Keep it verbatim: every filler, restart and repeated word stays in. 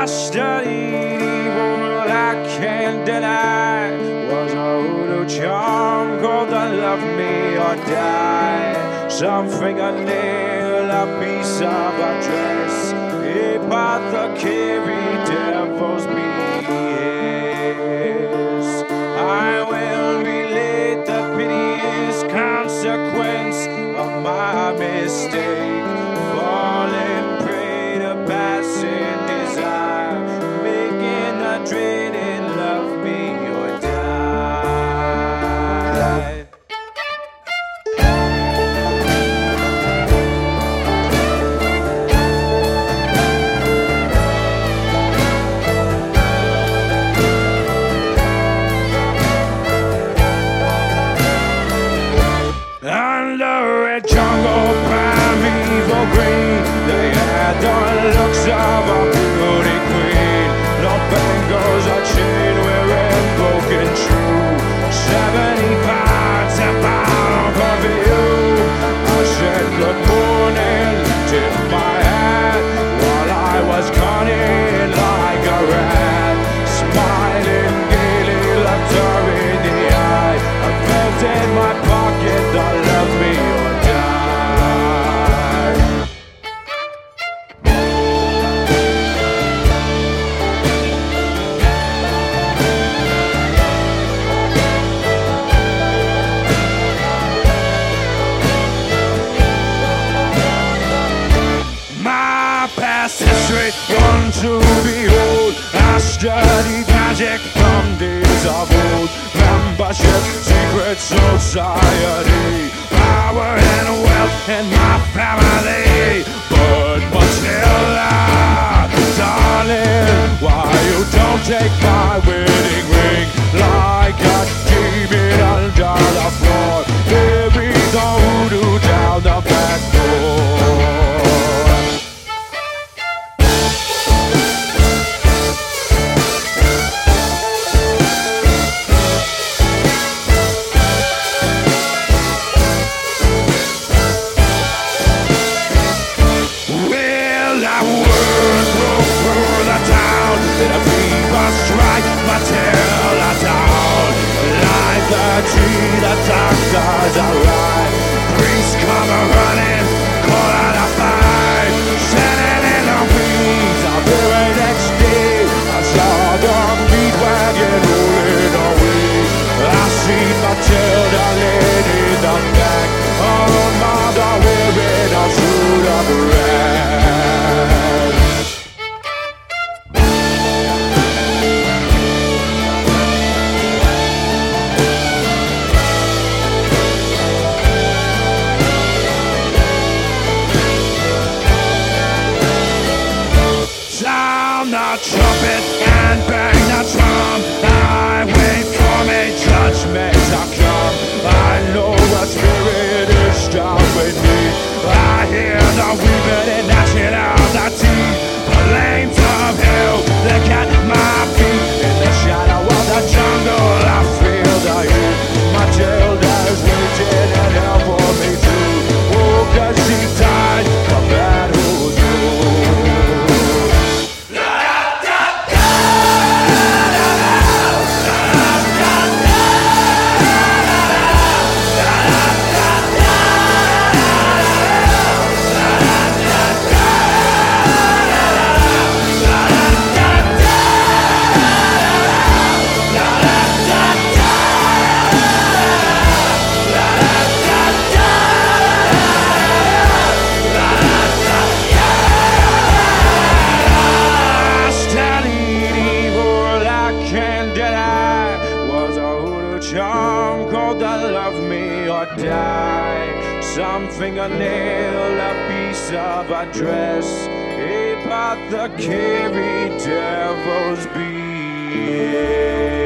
I studied evil, I can't deny. Was a hoodoo charm called the love me or die. Some fingernail, a piece of a dress, apothecary devil's beers. I will relate the piteous consequence of my mistake, falling prey to passing desire, making the dreaded love me or die. Under a jungle primeval green, they had the looks of a beauty queen. No bangles or chain wearing broken true, seventy pounds about her view. I said good morning, tipped my hat, while I was cunning like a rat, smiling gaily, looked her in the eye. I felt in my pocket the love me or die. My past history, one to behold. I studied magic from days of old. Membership, secret society, power and wealth in my family. But Matilda, darling, why you don't take my wedding ring like a demon under the floor? There is a hoodoo down the back door. The doctors are right. Priests come running, call out a fight. Standing in the weeds, the very next day I saw the meat wagon rolling away. I see Matilda laid in the back, her mother wearing a suit of red. Sound the trumpet and bang the drum. I wait for me judgment to come. I know a spirit is stopping me. I hear the weeping and gnashing of the teeth. The lanes of hell, they got my feet. In the shadow of the jungle, I feel the heat. Matilda's waiting in hell for me too. Oh, 'cause she died a bad hoodoo. Charm called the love me or die. Some fingernail, a piece of a dress, apothecary devil's beard.